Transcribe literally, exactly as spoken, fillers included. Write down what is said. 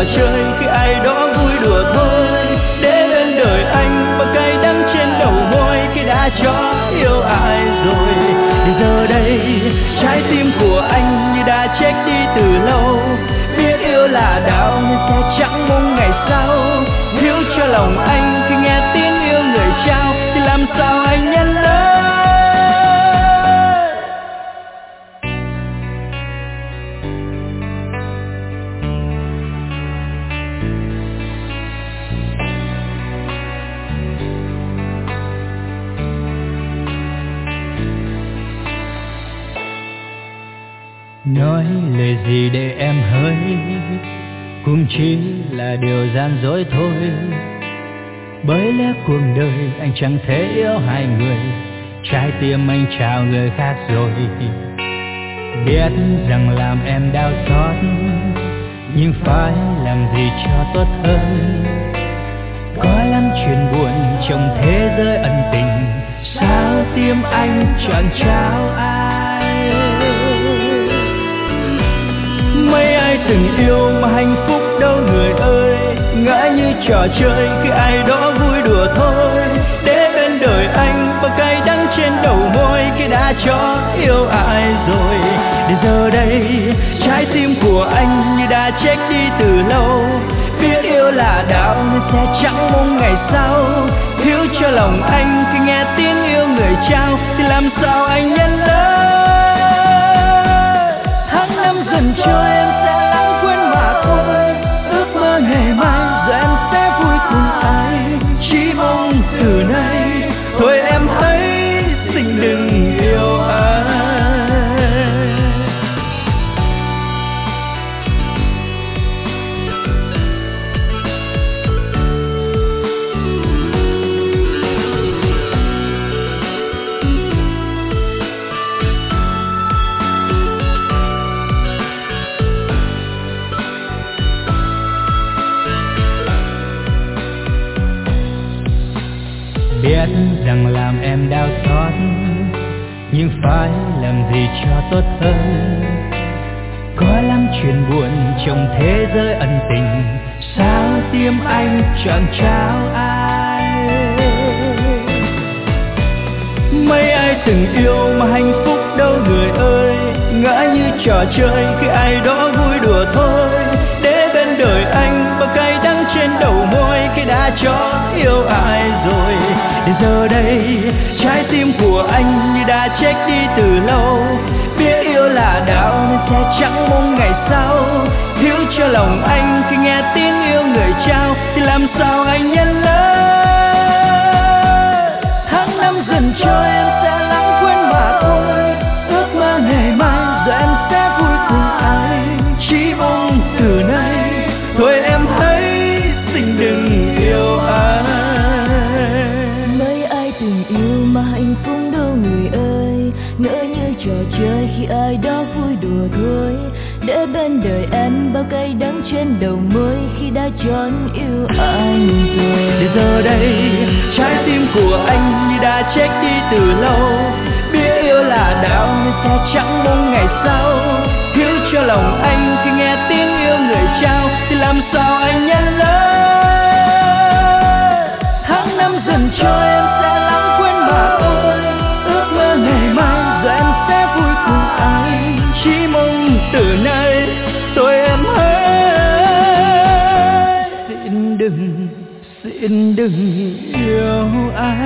trò chơi khi ai đó vui đùa thôi. Để bên đời anh bao cay đắng trên đầu môi khi đã cho yêu ai rồi. Để giờ đây trái tim của anh như đã chết đi từ lâu. Biết yêu là đau nên sẽ chẳng mong ngày sau. Thiếu cho lòng anh khi nghe tiếng yêu người trao thì làm sao anh nhận lấy. Nói lời gì để em hỡi, cũng chỉ là điều gian dối thôi. Bởi lẽ cuộc đời anh chẳng thể yêu hai người, trái tim anh trao người khác rồi. Biết rằng làm em đau xót, nhưng phải làm gì cho tốt hơn. Có lắm chuyện buồn trong thế giới ân tình, sao tim anh chẳng trao ai. Mấy ai từng yêu mà hạnh phúc đâu người ơi, ngỡ như trò chơi khi ai đó vui đùa thôi. Để bên đời anh bao cay đắng trên đầu môi khi đã cho yêu ai rồi. Để giờ đây trái tim của anh như đã chết đi từ lâu. Biết yêu là đau nên sẽ chẳng mong ngày sau. Thiếu cho lòng anh khi nghe tiếng yêu người trao thì làm sao anh nhận lấy. Tháng năm dần trôi em sẽ lãng quên mà thôi. Ước mơ ngày mai giờ em sẽ vui cùng ai. Chỉ mong từ nay thôi em hãy xin đừng yêu ai. Biết rằng làm em đau xót, nhưng phải làm gì cho tốt hơn. Có lắm chuyện buồn trong thế giới ân tình, sao tim anh chẳng trao ai. Mấy ai từng yêu mà hạnh phúc đâu người ơi, ngỡ như trò chơi khi ai đó vui đùa thôi. Để bên đời anh bao cay đắng trên đầu môi khi đã cho yêu ai rồi. Để giờ đây trái tim của anh như đã chết đi từ lâu. Biết yêu là đau nên sẽ chẳng mong ngày sau. Thiếu cho lòng anh khi nghe tiếng yêu người trao thì làm sao anh nhận lấy. Tháng năm dần trôi em sẽ lãng quên mà thôi. Ước mơ ngày mai giờ em sẽ vui cùng ai. Chỉ mong từ nay thôi em hãy xin đừng yêu ai. Mấy ai từng yêu mà hạnh phúc đâu người ơi, ngỡ như trò chơi khi ai đó vui đùa thôi. Để bên đời em bao cay đắng trên đầu môi khi đã chọn yêu anh rồi. Để giờ đây trái tim của anh như đã chết đi từ lâu. Biết yêu là đau nên sẽ chẳng mong ngày sau. Thiếu cho lòng anh khi nghe tiếng yêu người trao thì làm sao anh nhận lấy. Tháng năm dần trôi em sẽ lãng quên mà thôi. Ước mơ ngày mai giờ em sẽ vui cùng ai. Chỉ mong từ nay tôi em hãy xin đừng, xin đừng yêu ai.